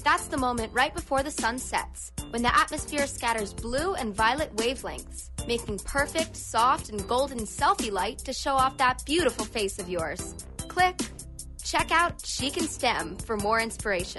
That's the moment right before the sun sets, when the atmosphere scatters blue and violet wavelengths, making perfect, soft, and golden selfie light to show off that beautiful face of yours. Click. Check out Chic and STEM for more inspiration.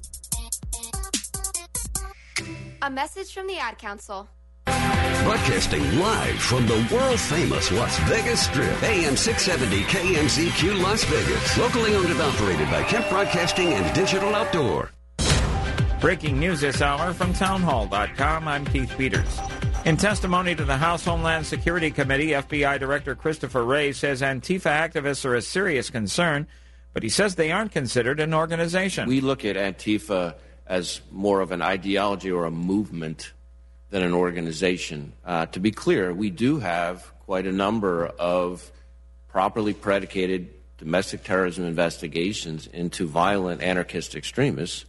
A message from the Ad Council. Broadcasting live from the world-famous Las Vegas Strip, AM 670 KMZQ Las Vegas. Locally owned and operated by Kemp Broadcasting and Digital Outdoor. Breaking news this hour from townhall.com. I'm Keith Peters. In testimony to the House Homeland Security Committee, FBI Director Christopher Wray says Antifa activists are a serious concern, but he says they aren't considered an organization. We look at Antifa as more of an ideology or a movement than an organization. To be clear, we do have quite a number of properly predicated domestic terrorism investigations into violent anarchist extremists,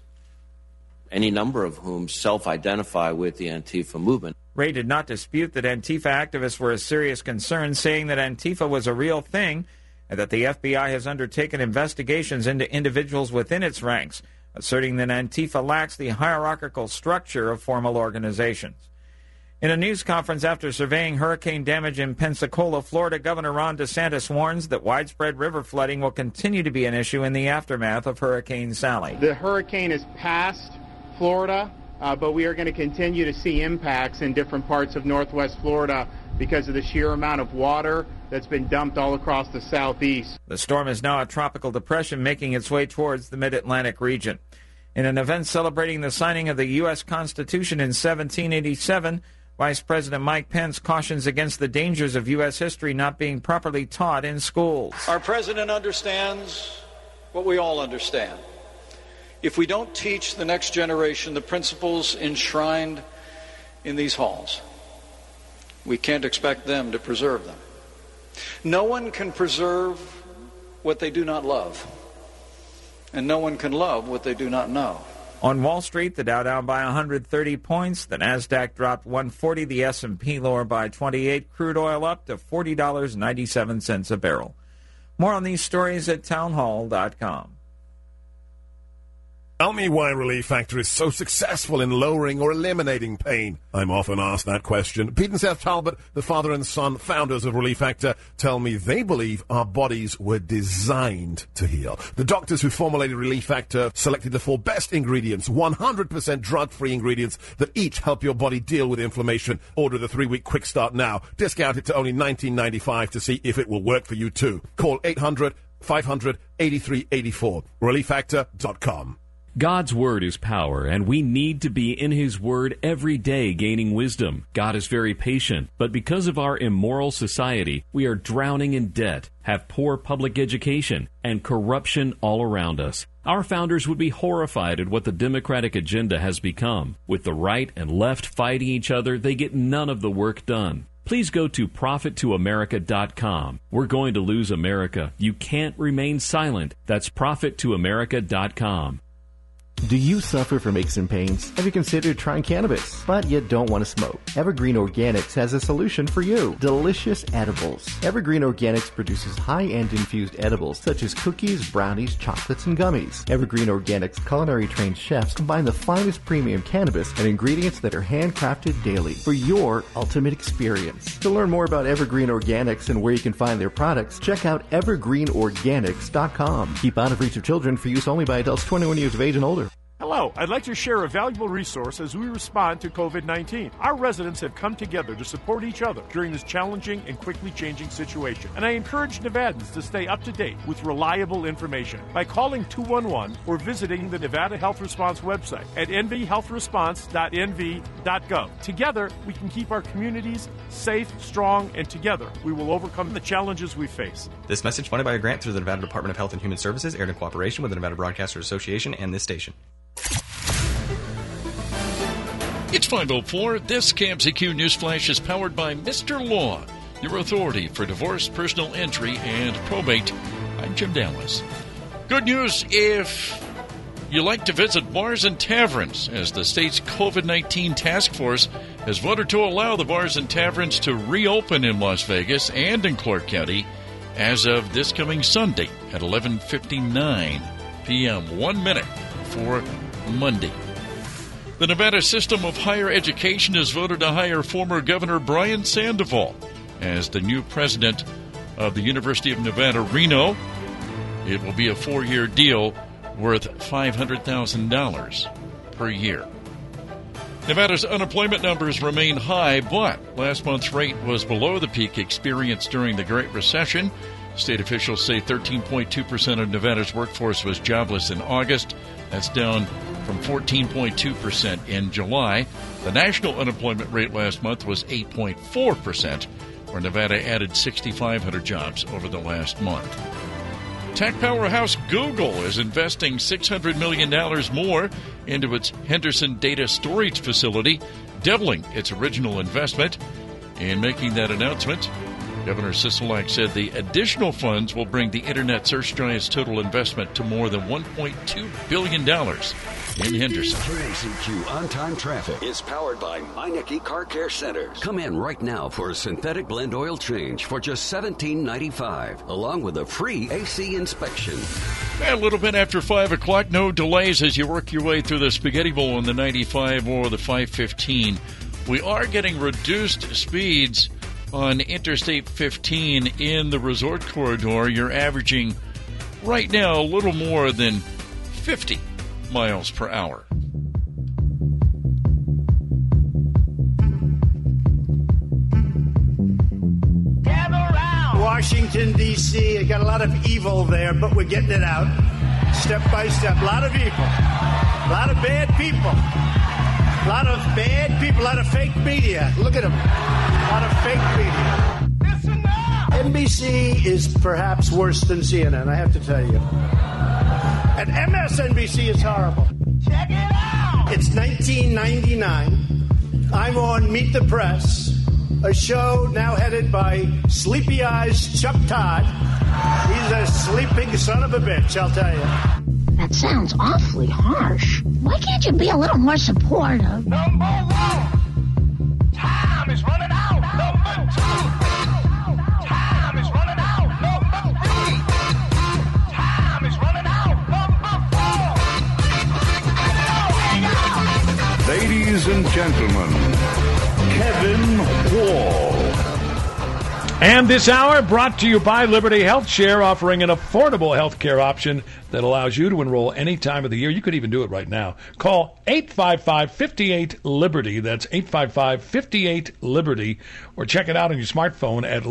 any number of whom self-identify with the Antifa movement. Wray did not dispute that Antifa activists were a serious concern, saying that Antifa was a real thing and that the FBI has undertaken investigations into individuals within its ranks, asserting that Antifa lacks the hierarchical structure of formal organizations. In a news conference after surveying hurricane damage in Pensacola, Florida, Governor Ron DeSantis warns that widespread river flooding will continue to be an issue in the aftermath of Hurricane Sally. The hurricane is past Florida, but we are going to continue to see impacts in different parts of northwest Florida because of the sheer amount of water that's been dumped all across the southeast. The storm is now a tropical depression making its way towards the mid-Atlantic region. In an event celebrating the signing of the U.S. Constitution in 1787, Vice President Mike Pence cautions against the dangers of U.S. history not being properly taught in schools. Our president understands what we all understand. If we don't teach the next generation the principles enshrined in these halls, we can't expect them to preserve them. No one can preserve what they do not love, and no one can love what they do not know. On Wall Street, the Dow down by 130 points, the Nasdaq dropped 140, the S&P lower by 28, crude oil up to $40.97 a barrel. More on these stories at townhall.com. Tell me why Relief Factor is so successful in lowering or eliminating pain. I'm often asked that question. Pete and Seth Talbot, the father and son founders of Relief Factor, tell me they believe our bodies were designed to heal. The doctors who formulated Relief Factor selected the 4 best ingredients, 100% drug-free ingredients that each help your body deal with inflammation. Order the 3-week quick start now. Discount it to only $19.95 to see if it will work for you too. Call 800-500-8384. ReliefFactor.com. God's Word is power, and we need to be in His Word every day gaining wisdom. God is very patient, but because of our immoral society, we are drowning in debt, have poor public education, and corruption all around us. Our founders would be horrified at what the Democratic agenda has become. With the right and left fighting each other, they get none of the work done. Please go to ProfitToAmerica.com. We're going to lose America. You can't remain silent. That's ProfitToAmerica.com. Do you suffer from aches and pains? Have you considered trying cannabis, but you don't want to smoke? Evergreen Organics has a solution for you. Delicious edibles. Evergreen Organics produces high-end infused edibles such as cookies, brownies, chocolates, and gummies. Evergreen Organics culinary-trained chefs combine the finest premium cannabis and ingredients that are handcrafted daily for your ultimate experience. To learn more about Evergreen Organics and where you can find their products, check out evergreenorganics.com. Keep out of reach of children, for use only by adults 21 years of age and older. Hello, I'd like to share a valuable resource as we respond to COVID-19. Our residents have come together to support each other during this challenging and quickly changing situation. And I encourage Nevadans to stay up to date with reliable information by calling 211 or visiting the Nevada Health Response website at nvhealthresponse.nv.gov. Together, we can keep our communities safe, strong, and together we will overcome the challenges we face. This message funded by a grant through the Nevada Department of Health and Human Services, aired in cooperation with the Nevada Broadcasters Association and this station. It's 5:04. This KMZQ Newsflash is powered by Mr. Law, your authority for divorce, personal injury, and probate. I'm Jim Dallas. Good news if you like to visit bars and taverns, as the state's COVID-19 task force has voted to allow the bars and taverns to reopen in Las Vegas and in Clark County as of this coming Sunday at 11:59 p.m., 1 minute before Monday. The Nevada system of higher education has voted to hire former Governor Brian Sandoval as the new president of the University of Nevada, Reno. It will be a 4-year deal worth $500,000 per year. Nevada's unemployment numbers remain high, but last month's rate was below the peak experienced during the Great Recession. State officials say 13.2% of Nevada's workforce was jobless in August. That's down from 14.2% in July. The national unemployment rate last month was 8.4%, where Nevada added 6,500 jobs over the last month. Tech powerhouse Google is investing $600 million more into its Henderson data storage facility, doubling its original investment. In making that announcement, Governor Sisolak said the additional funds will bring the Internet search giant's total investment to more than $1.2 billion in Henderson. KMZQ On-Time Traffic is powered by Meineke Car Care Centers. Come in right now for a synthetic blend oil change for just $17.95, along with a free AC inspection. A little bit after 5 o'clock, no delays as you work your way through the Spaghetti Bowl on the 95 or the 515. We are getting reduced speeds on Interstate 15 in the resort corridor. You're averaging right now a little more than 50 miles per hour. Washington, D.C. I got a lot of evil there, but we're getting it out step by step. A lot of evil. A lot of bad people. A lot of bad people. A lot of fake media. Look at them. A lot of fake media. Listen now. NBC is perhaps worse than CNN, I have to tell you. And MSNBC is horrible. Check it out. It's 1999. I'm on Meet the Press, a show now headed by Sleepy Eyes Chuck Todd. He's a sleeping son of a bitch, I'll tell you. That sounds awfully harsh. Why can't you be a little more supportive? Number one, time is running out. Number two, time is running out. Number three, time is running out. Number four. Ladies and gentlemen, Kevin Wall. And this hour brought to you by Liberty Health Share, offering an affordable health care option that allows you to enroll any time of the year. You could even do it right now. Call 855-58-LIBERTY. That's 855-58-LIBERTY. Or check it out on your smartphone at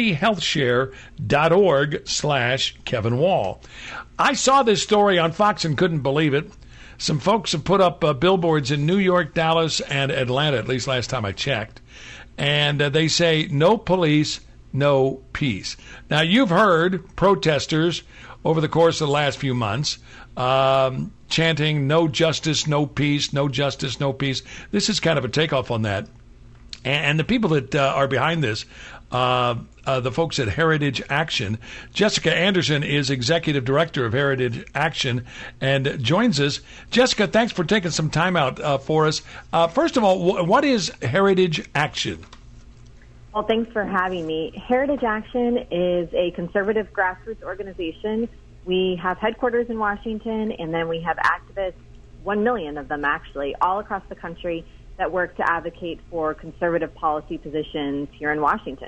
libertyhealthshare.org/Kevin Wall. I saw this story on Fox and couldn't believe it. Some folks have put up billboards in New York, Dallas, and Atlanta, at least last time I checked. And they say, no police, no peace. Now, you've heard protesters over the course of the last few months chanting, no justice, no peace, no justice, no peace. This is kind of a takeoff on that. And the people that are behind this, the folks at Heritage Action. Jessica Anderson is Executive Director of Heritage Action and joins us. Jessica, thanks for taking some time out for us. First of all, what is Heritage Action? Well, thanks for having me. Heritage Action is a conservative grassroots organization. We have headquarters in Washington, and then we have activists, 1 million of them actually, all across the country that work to advocate for conservative policy positions here in Washington.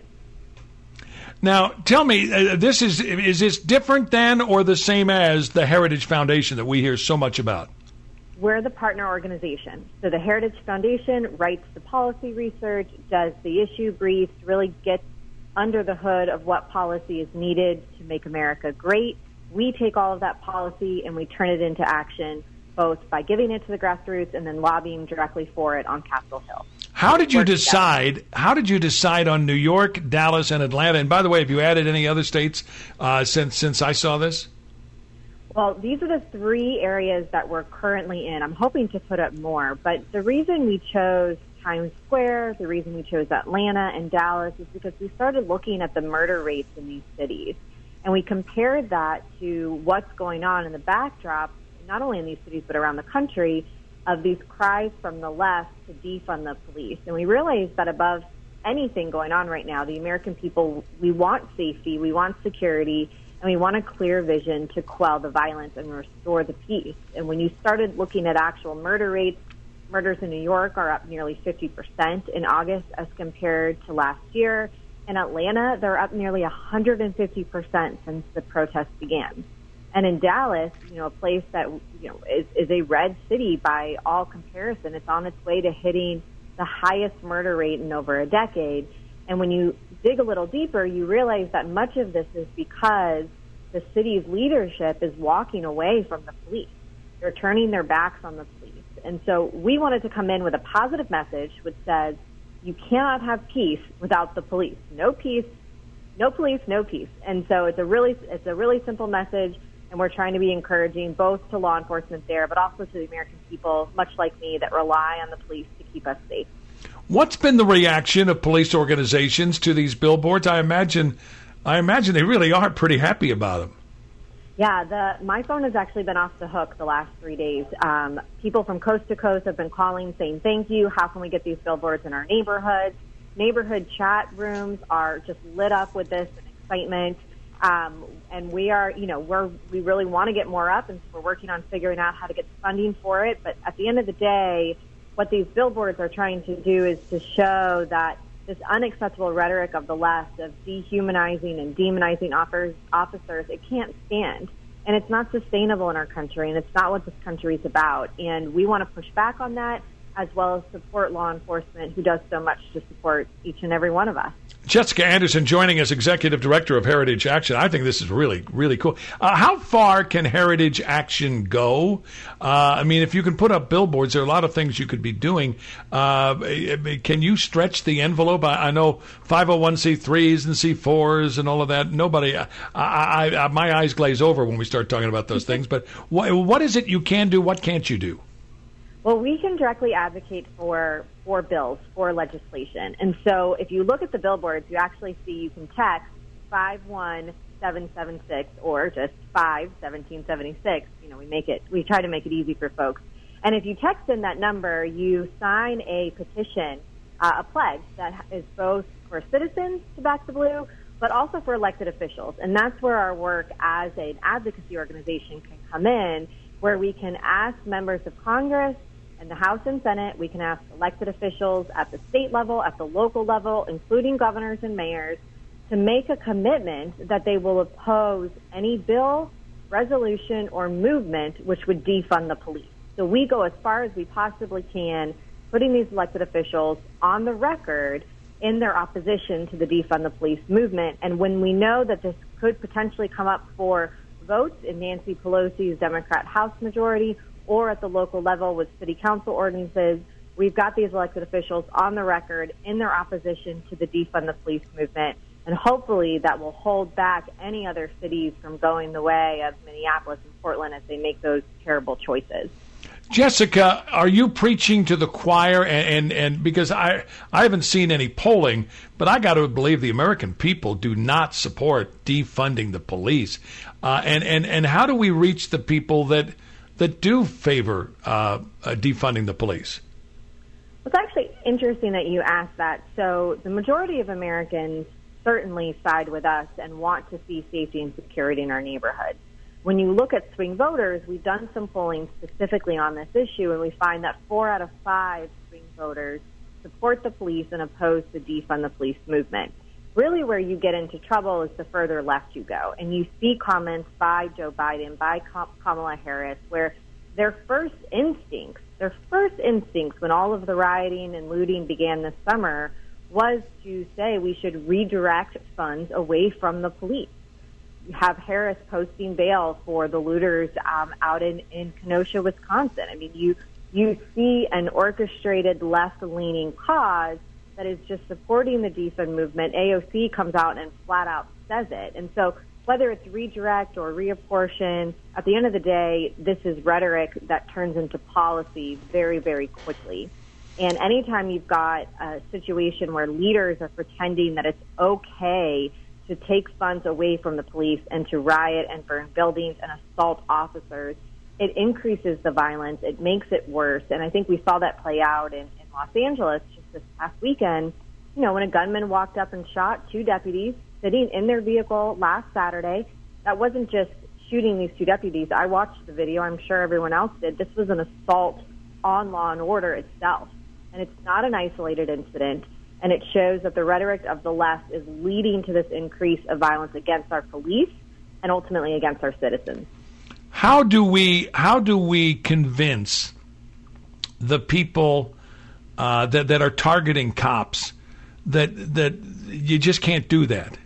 Now, tell me, is this different than or the same as the Heritage Foundation that we hear so much about? We're the partner organization. So the Heritage Foundation writes the policy research, does the issue briefs, really gets under the hood of what policy is needed to make America great. We take all of that policy and we turn it into action, both by giving it to the grassroots and then lobbying directly for it on Capitol Hill. How did you decide on New York, Dallas, and Atlanta? And by the way, have you added any other states since I saw this? Well, these are the 3 areas that we're currently in. I'm hoping to put up more, but the reason we chose Times Square, the reason we chose Atlanta and Dallas is because we started looking at the murder rates in these cities, and we compared that to what's going on in the backdrop, not only in these cities but around the country, of these cries from the left to defund the police. And we realized that above anything going on right now, the American people, we want safety, we want security, and and we want a clear vision to quell the violence and restore the peace. And when you started looking at actual murder rates, murders in New York are up nearly 50% in August as compared to last year. In Atlanta, they're up nearly 150% since the protests began. And in Dallas, a place that is a red city by all comparison, it's on its way to hitting the highest murder rate in over a decade. And when you dig a little deeper, you realize that much of this is because the city's leadership is walking away from the police. They're turning their backs on the police. And so we wanted to come in with a positive message which says you cannot have peace without the police. No peace, no police, no peace. And so it's a really simple message, and we're trying to be encouraging both to law enforcement there, but also to the American people, much like me, that rely on the police to keep us safe. What's been the reaction of police organizations to these billboards? I imagine they really are pretty happy about them. Yeah, my phone has actually been off the hook the last 3 days. People from coast to coast have been calling saying, thank you. How can we get these billboards in our neighborhoods? Neighborhood chat rooms are just lit up with this and excitement. And we are, we really want to get more up, and so we're working on figuring out how to get funding for it. But at the end of the day, what these billboards are trying to do is to show that this unacceptable rhetoric of the left of dehumanizing and demonizing officers, it can't stand. And it's not sustainable in our country, and it's not what this country is about. And we want to push back on that, as well as support law enforcement, who does so much to support each and every one of us. Jessica Anderson joining as Executive Director of Heritage Action. I think this is really, really cool. How far can Heritage Action go? If you can put up billboards, there are a lot of things you could be doing. Can you stretch the envelope? I know 501c3s and C4s and all of that. Nobody, my eyes glaze over when we start talking about those things. But what is it you can do? What can't you do? Well, we can directly advocate for bills, for legislation. And so if you look at the billboards, you actually see you can text 51776 or just 51776. We try to make it easy for folks. And if you text in that number, you sign a petition, a pledge that is both for citizens to back the blue, but also for elected officials. And that's where our work as an advocacy organization can come in, where we can ask members of Congress and the House and Senate, we can ask elected officials at the state level, at the local level, including governors and mayors, to make a commitment that they will oppose any bill, resolution, or movement which would defund the police. So we go as far as we possibly can, putting these elected officials on the record in their opposition to the defund the police movement. And when we know that this could potentially come up for votes in Nancy Pelosi's Democrat House majority, or at the local level with city council ordinances, we've got these elected officials on the record in their opposition to the defund the police movement. And hopefully that will hold back any other cities from going the way of Minneapolis and Portland as they make those terrible choices. Jessica, are you preaching to the choir? And because I haven't seen any polling, but I got to believe the American people do not support defunding the police. And how do we reach the people that do favor defunding the police? It's actually interesting that you asked that. So the majority of Americans certainly side with us and want to see safety and security in our neighborhoods. When you look at swing voters, we've done some polling specifically on this issue, and we find that 4 out of 5 swing voters support the police and oppose the defund the police movement. Really where you get into trouble is the further left you go. And you see comments by Joe Biden, by Kamala Harris, where their first instincts when all of the rioting and looting began this summer was to say we should redirect funds away from the police. You have Harris posting bail for the looters out in Kenosha, Wisconsin. I mean, you see an orchestrated left-leaning cause that is just supporting the defund movement. AOC comes out and flat out says it. And so whether it's redirect or reapportion, at the end of the day, this is rhetoric that turns into policy very, very quickly. And anytime you've got a situation where leaders are pretending that it's okay to take funds away from the police and to riot and burn buildings and assault officers, it increases the violence. It makes it worse. And I think we saw that play out in Los Angeles just this past weekend, when a gunman walked up and shot 2 deputies sitting in their vehicle last Saturday. that wasn't just shooting these 2 deputies. I watched the video. I'm sure everyone else did. This was an assault on law and order itself. And it's not an isolated incident. And it shows that the rhetoric of the left is leading to this increase of violence against our police and ultimately against our citizens. How do we convince the people that are targeting cops that you just can't do that?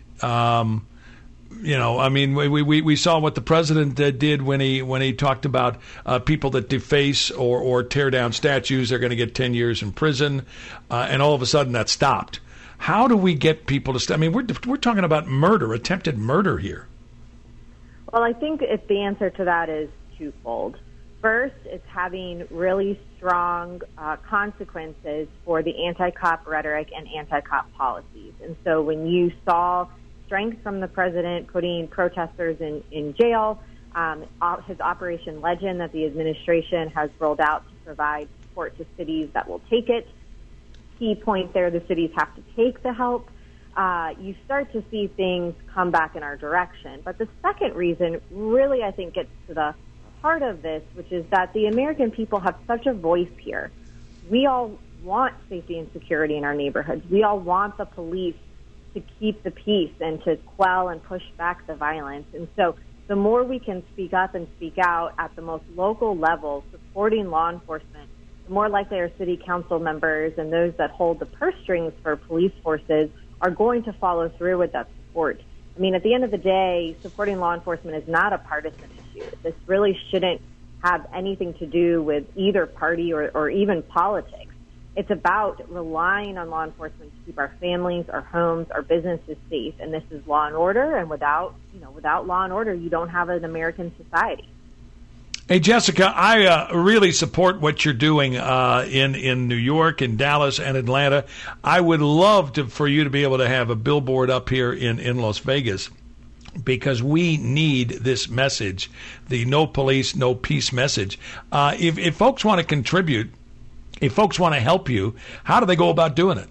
We saw what the president did when he talked about people that deface or tear down statues. They're going to get 10 years in prison, and all of a sudden that stopped. How do we get people to stop? I mean, we're talking about murder, attempted murder here. Well, I think the answer to that is twofold. First, it's having really strong consequences for the anti-cop rhetoric and anti-cop policies. And so when you saw strength from the president putting protesters in jail, his Operation Legend that the administration has rolled out to provide support to cities that will take it, key point there, the cities have to take the help. You start to see things come back in our direction. But the second reason really, I think, gets to the heart of this, which is that the American people have such a voice here. We all want safety and security in our neighborhoods. We all want the police to keep the peace and to quell and push back the violence. And so the more we can speak up and speak out at the most local level, supporting law enforcement, the more likely our city council members and those that hold the purse strings for police forces are going to follow through with that support. I mean, at the end of the day, supporting law enforcement is not a partisan issue. This really shouldn't have anything to do with either party or even politics. It's about relying on law enforcement to keep our families, our homes, our businesses safe. And this is law and order. And without law and order, you don't have an American society. Hey, Jessica, I really support what you're doing in New York, in Dallas, and Atlanta. I would love for you to be able to have a billboard up here in Las Vegas, because we need this message, the no police, no peace message. If folks want to contribute, if folks want to help you, how do they go about doing it?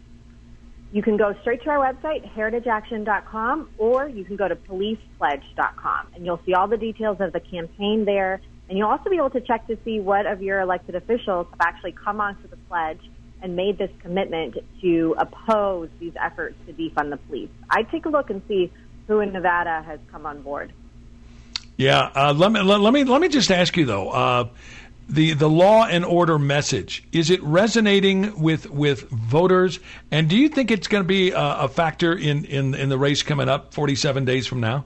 You can go straight to our website, heritageaction.com, or you can go to policepledge.com, and you'll see all the details of the campaign there. And you'll also be able to check to see what of your elected officials have actually come onto the pledge and made this commitment to oppose these efforts to defund the police. I'd take a look and see who in Nevada has come on board. Yeah, let me just ask you though, the law and order message, is it resonating with voters? And do you think it's going to be a factor in the race coming up 47 days from now?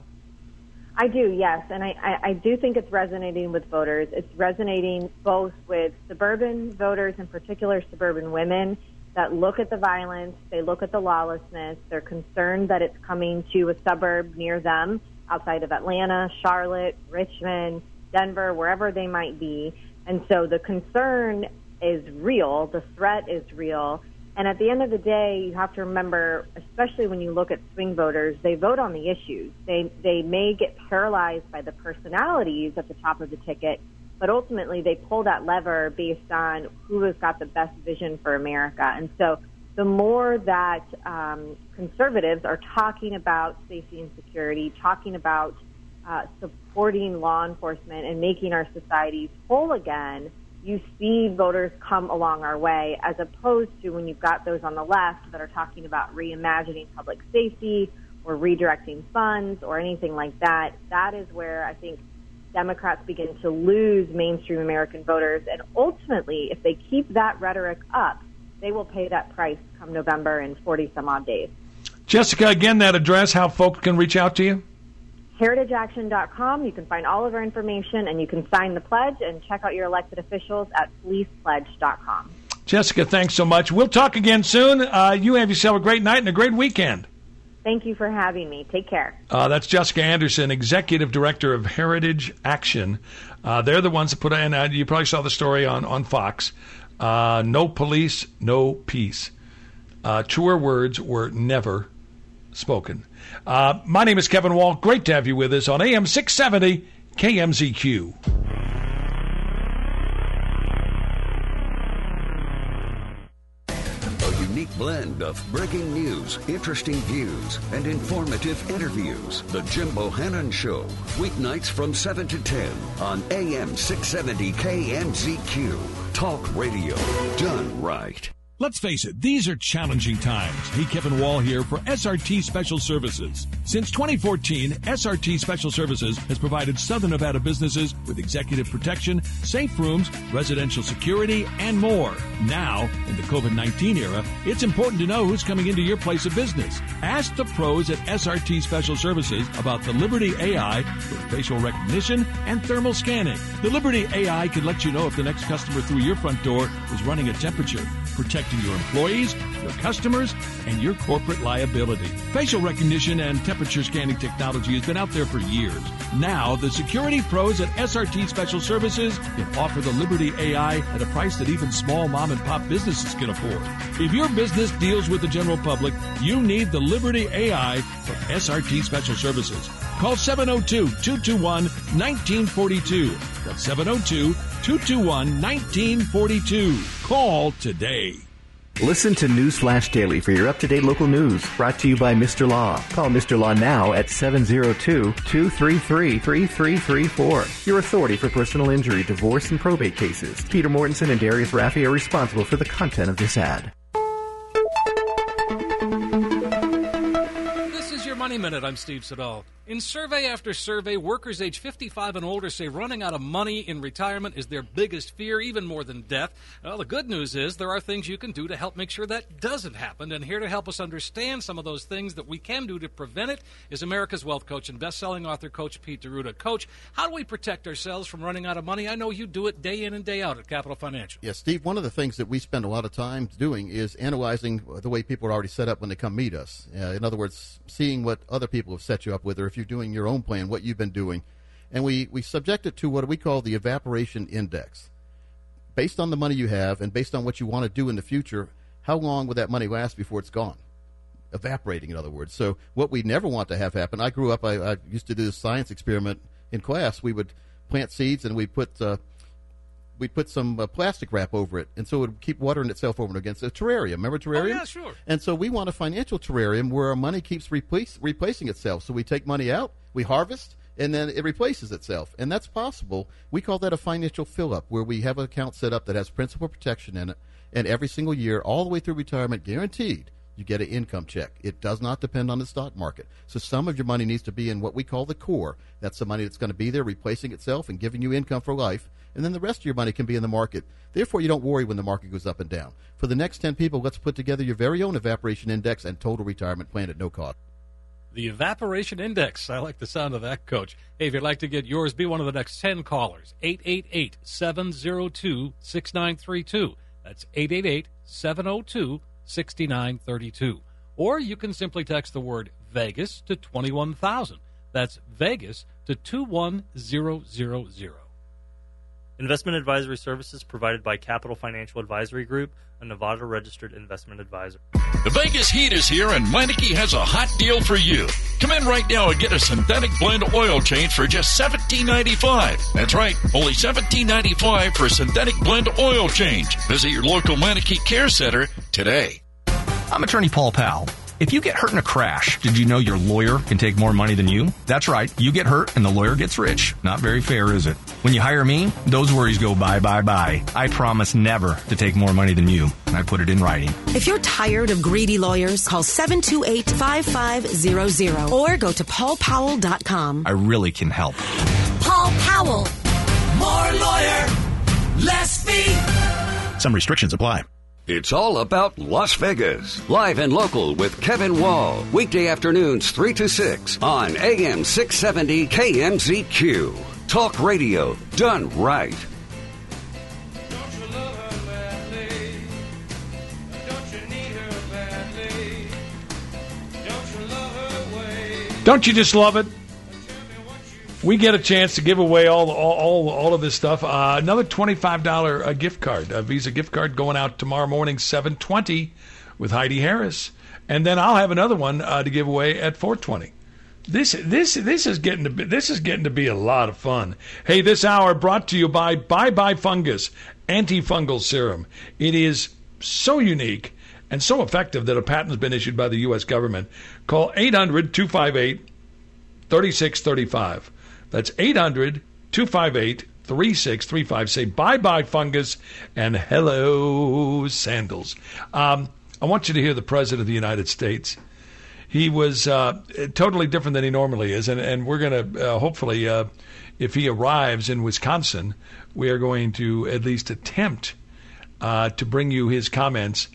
I do, yes. And I do think it's resonating with voters. It's resonating both with suburban voters, in particular suburban women, that look at the violence, they look at the lawlessness, they're concerned that it's coming to a suburb near them outside of Atlanta, Charlotte, Richmond, Denver, wherever they might be. And so the concern is real, the threat is real. And at the end of the day, you have to remember, especially when you look at swing voters, they vote on the issues. They may get paralyzed by the personalities at the top of the ticket, but ultimately they pull that lever based on who has got the best vision for America. And so the more that conservatives are talking about safety and security, talking about supporting law enforcement and making our societies whole again, you see voters come along our way, as opposed to when you've got those on the left that are talking about reimagining public safety or redirecting funds or anything like that. That is where I think Democrats begin to lose mainstream American voters. And ultimately, if they keep that rhetoric up, they will pay that price come November in 40-some-odd days. Jessica, again, that address, how folks can reach out to you? heritageaction.com. You can find all of our information, and you can sign the pledge and check out your elected officials at policepledge.com. Jessica, thanks so much. We'll talk again soon. You have yourself a great night and a great weekend. Thank you for having me. Take care. That's Jessica Anderson, Executive Director of Heritage Action. They're the ones that put in, you probably saw the story on Fox, no police, no peace. Truer words were never spoken. My name is Kevin Wall. Great to have you with us on AM 670 KMZQ. A unique blend of breaking news, interesting views, and informative interviews. The Jim Bohannon Show, weeknights from 7 to 10 on AM 670 KMZQ. Talk radio done right. Let's face it, these are challenging times. Hey, Kevin Wall here for SRT Special Services. Since 2014, SRT Special Services has provided Southern Nevada businesses with executive protection, safe rooms, residential security, and more. Now, in the COVID-19 era, it's important to know who's coming into your place of business. Ask the pros at SRT Special Services about the Liberty AI with facial recognition and thermal scanning. The Liberty AI can let you know if the next customer through your front door is running a temperature, protecting your employees, your customers, and your corporate liability. Facial recognition and temperature scanning technology has been out there for years. Now, the security pros at SRT Special Services can offer the Liberty AI at a price that even small mom-and-pop businesses can afford. If your business deals with the general public, you need the Liberty AI from SRT Special Services. Call 702-221-1942. That's 702-221-1942. Call today. Listen to Newsflash Daily for your up-to-date local news. Brought to you by Mr. Law. Call Mr. Law now at 702-233-3334. Your authority for personal injury, divorce, and probate cases. Peter Mortensen and Darius Raffi are responsible for the content of this ad. This is your Money Minute. I'm Steve Siddall. In survey after survey, workers age 55 and older say running out of money in retirement is their biggest fear, even more than death. Well, the good news is there are things you can do to help make sure that doesn't happen. And here to help us understand some of those things that we can do to prevent it is America's Wealth Coach and best-selling author, Coach Pete D'Arruda. Coach, how do we protect ourselves from running out of money? I know you do it day in and day out at Capital Financial. Yes, Steve, one of the things that we spend a lot of time doing is analyzing the way people are already set up when they come meet us. In other words, seeing what other people have set you up with, or if you're doing your own plan, what you've been doing. And we subject it to what we call the evaporation index. Based on the money you have and based on what you want to do in the future, how long will that money last before it's gone? Evaporating, in other words. So what we never want to have happen, I grew up, I used to do this science experiment in class. We would plant seeds and we'd put some plastic wrap over it, and so it would keep watering itself over and again. It's a terrarium. Remember terrarium? Oh, yeah, sure. And so we want a financial terrarium where our money keeps replacing itself. So we take money out, we harvest, and then it replaces itself. And that's possible. We call that a financial fill-up, where we have an account set up that has principal protection in it, and every single year, all the way through retirement, guaranteed, you get an income check. It does not depend on the stock market. So some of your money needs to be in what we call the core. That's the money that's going to be there replacing itself and giving you income for life. And then the rest of your money can be in the market. Therefore, you don't worry when the market goes up and down. For the next 10 people, let's put together your very own evaporation index and total retirement plan at no cost. The Evaporation Index. I like the sound of that, Coach. Hey, if you'd like to get yours, be one of the next 10 callers. 888-702-6932. That's 888-702-6932. Or you can simply text the word Vegas to 21,000. That's Vegas to 21000. Investment advisory services provided by Capital Financial Advisory Group, a Nevada-registered investment advisor. The Vegas heat is here, and Meineke has a hot deal for you. Come in right now and get a synthetic blend oil change for just $17.95. That's right, only $17.95 for a synthetic blend oil change. Visit your local Meineke Care Center today. I'm attorney Paul Powell. If you get hurt in a crash, did you know your lawyer can take more money than you? That's right. You get hurt and the lawyer gets rich. Not very fair, is it? When you hire me, those worries go bye, bye, bye. I promise never to take more money than you. I put it in writing. If you're tired of greedy lawyers, call 728-5500 or go to paulpowell.com. I really can help. Paul Powell. More lawyer, less fee. Some restrictions apply. It's all about Las Vegas. Live and local with Kevin Wall. Weekday afternoons 3 to 6 on AM 670 KMZQ. Talk radio done right. Don't you just love it? We get a chance to give away all of this stuff. Another $25 gift card, a Visa gift card, going out tomorrow morning, 7:20, with Heidi Harris, and then I'll have another one to give away at 4:20. This is getting to be a lot of fun. Hey, this hour brought to you by Bye Bye Fungus Antifungal Serum. It is so unique. and so effective that a patent has been issued by the U.S. government. Call 800-258-3635. That's 800-258-3635. Say bye-bye fungus and hello sandals. I want you to hear the President of the United States. He was totally different than he normally is, and we're going to hopefully, if he arrives in Wisconsin, we are going to at least attempt to bring you his comments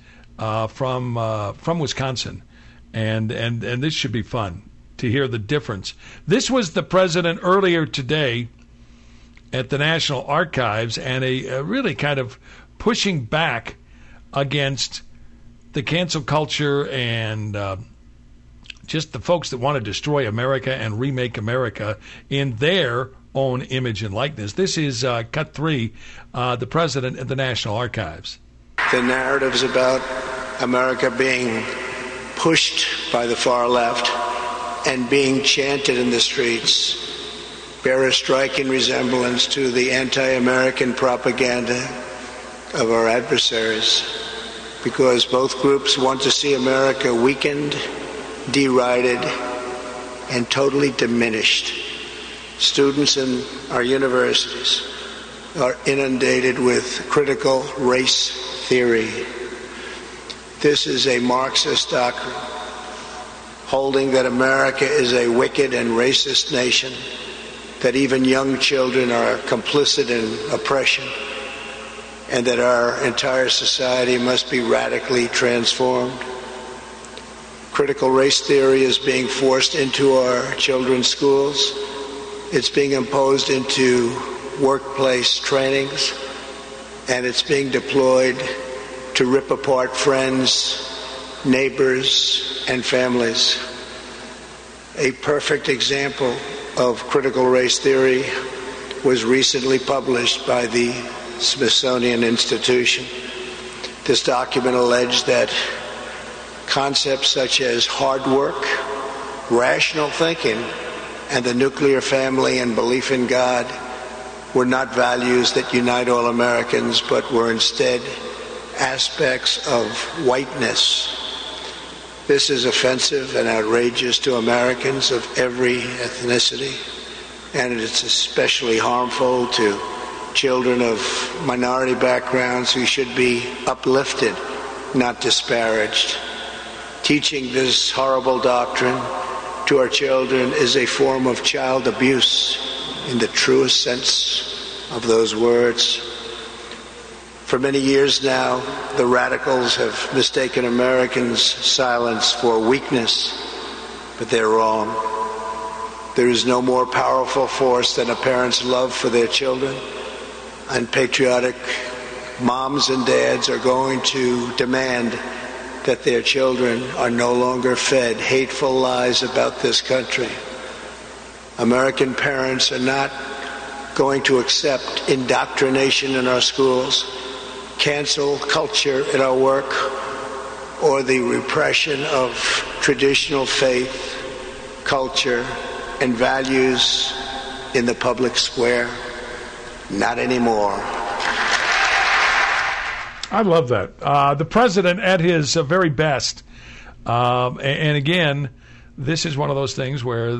from Wisconsin, and this should be fun to hear the difference. This was the president earlier today at the National Archives, and a really kind of pushing back against the cancel culture and just the folks that want to destroy America and remake America in their own image and likeness. This is cut 3, the president at the National Archives. The narratives about America being pushed by the far left and being chanted in the streets bear a striking resemblance to the anti-American propaganda of our adversaries, because both groups want to see America weakened, derided, and totally diminished. Students in our universities are inundated with critical race theory. This is a Marxist doctrine, holding that America is a wicked and racist nation, that even young children are complicit in oppression, and that our entire society must be radically transformed. Critical race theory is being forced into our children's schools. It's being imposed into workplace trainings, and it's being deployed to rip apart friends, neighbors, and families. A perfect example of critical race theory was recently published by the Smithsonian Institution. This document alleged that concepts such as hard work, rational thinking, and the nuclear family and belief in God were not values that unite all Americans, but were instead aspects of whiteness. This is offensive and outrageous to Americans of every ethnicity, and it's especially harmful to children of minority backgrounds who should be uplifted, not disparaged. Teaching this horrible doctrine to our children is a form of child abuse in the truest sense of those words. For many years now, the radicals have mistaken Americans' silence for weakness, but they're wrong. There is no more powerful force than a parent's love for their children, and patriotic moms and dads are going to demand that their children are no longer fed hateful lies about this country. American parents are not going to accept indoctrination in our schools, cancel culture in our work, or the repression of traditional faith, culture, and values in the public square. Not anymore. I love that. The president at his very best. And again, this is one of those things where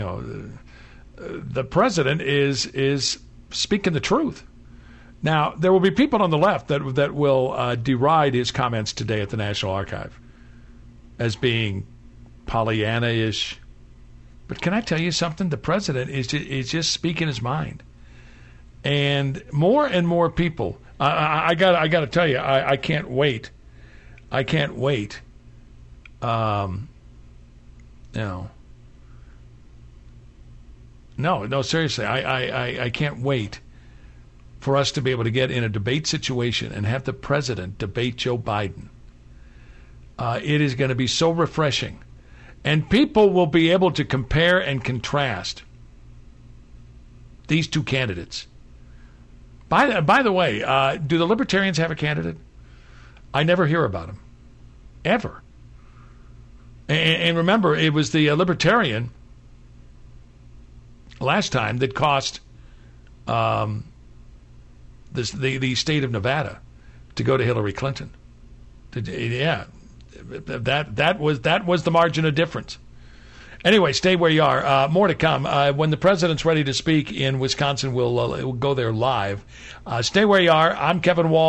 the president is speaking the truth. Now, there will be people on the left that will deride his comments today at the National Archive as being Pollyanna-ish. But can I tell you something? The president is just speaking his mind. And more people, I got to tell you, I can't wait. I can't wait. No, seriously, I can't wait for us to be able to get in a debate situation and have the president debate Joe Biden. It is going to be so refreshing. And people will be able to compare and contrast these two candidates. By the way, do the Libertarians have a candidate? I never hear about him. Ever. And remember, it was the Libertarian last time that cost the state of Nevada to go to Hillary Clinton. Yeah, that was the margin of difference. Anyway, stay where you are. More to come. When the president's ready to speak in Wisconsin, we'll go there live. Stay where you are. I'm Kevin Wall.